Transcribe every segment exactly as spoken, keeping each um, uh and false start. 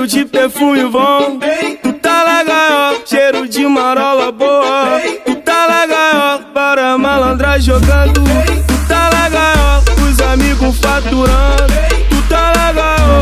de perfume bom. Tu tá na gaiola, cheiro de marola boa. Tu tá na gaiola, para malandra jogando. Tu tá na gaiola, os amigos faturando. Tu tá na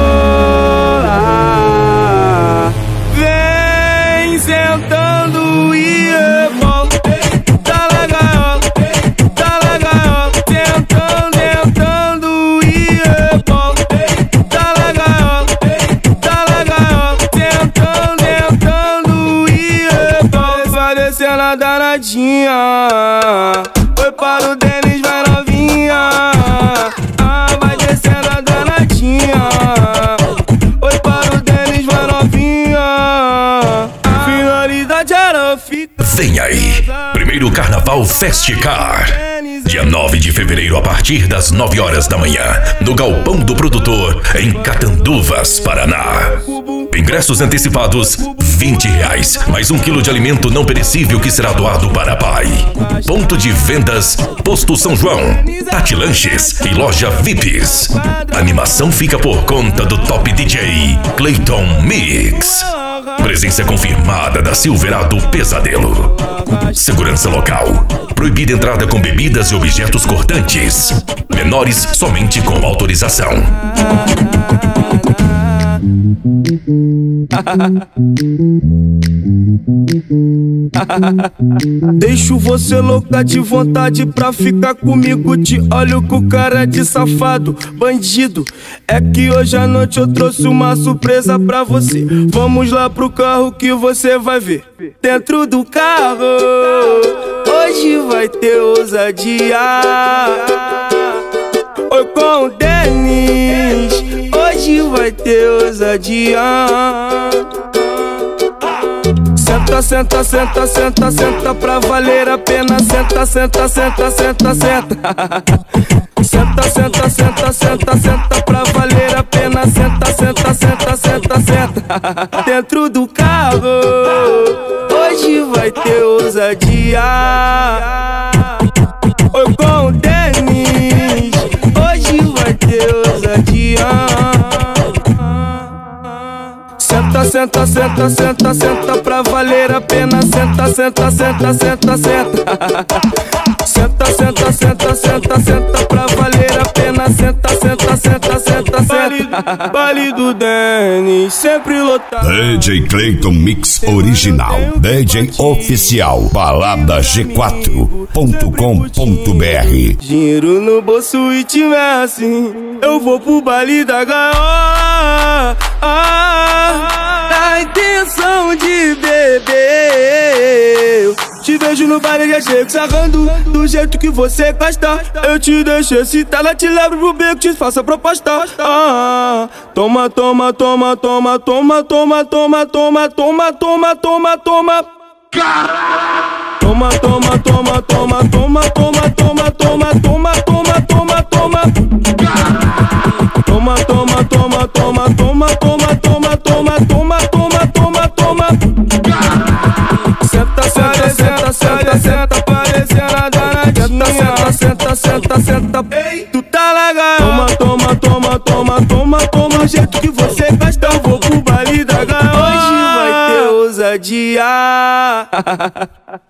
gaiola, vem sentando e rebola. Tu tá na gaiola, tu tá na gaiola, sentando, sentando e rebola. Tu tá na gaiola, tu tá na gaiola, sentando, sentando e rebola. Vai descendo a danadinha, foi para o Denis, vai novinha. Ah, vai descendo a danadinha, foi para o Denis, vai novinha. Finalidade era ficar. Vem aí, primeiro Carnaval Festicar, dia nove de fevereiro a partir das nove horas da manhã, no Galpão do Produtor, em Catanduvas, Paraná. Ingressos antecipados, vinte reais, mais um quilo de alimento não perecível que será doado para a Pai. Ponto de vendas, Posto São João, Tati Lanches e Loja V I Ps. A animação fica por conta do top D J, Clayton Mix. Presença confirmada da Silverado Pesadelo. Segurança local. Proibida entrada com bebidas e objetos cortantes. Menores somente com autorização. Deixo você louca de vontade pra ficar comigo. Te olho com cara de safado, bandido. É que hoje à noite eu trouxe uma surpresa pra você. Vamos lá pro carro que você vai ver. Dentro do carro, hoje vai ter ousadia. Oi com o Denis, hoje vai ter ousadia. Senta, senta, senta, senta, senta pra valer a pena. Senta, senta, senta, senta, senta. Senta, senta, senta, senta, senta pra valer a pena. Senta, senta, senta, senta, senta. Dentro do carro, hoje vai ter ousadia. Oi com o Denis, hoje vai ter ousadia. Senta, senta, senta, senta, senta pra valer a pena. Senta, senta, senta, senta, senta. Senta, senta, senta, senta, senta pra valer a pena. Senta, senta, senta, senta, senta. Baile do Denis, sempre lotado. D J Clayton Mix Original, D J Oficial, balada g quatro ponto com ponto br. Dinheiro no bolso e tiver assim, eu vou pro baile da gaiola. Ah, na intenção de beber. Te vejo no baile, já chego sarrando do jeito que você gosta. Eu te deixo excitada, te levo pro beco, te faço a proposta. Ah, toma, toma, toma, toma, toma, toma, toma, toma, toma, toma, toma, toma. Toma, toma, toma, toma, toma, toma, toma, toma, toma, toma, toma, toma. Toma, toma, toma, toma, toma, toma, toma, toma, toma, toma, toma, toma. Senta, senta, senta, senta, senta, parecendo a danadinha. Senta, senta, senta, senta, tu tá na gaiola. Toma, toma, toma, toma, toma, toma, jeito que você gosta. Eu vou pro baile da gaiola. Hoje vai ter ousadia.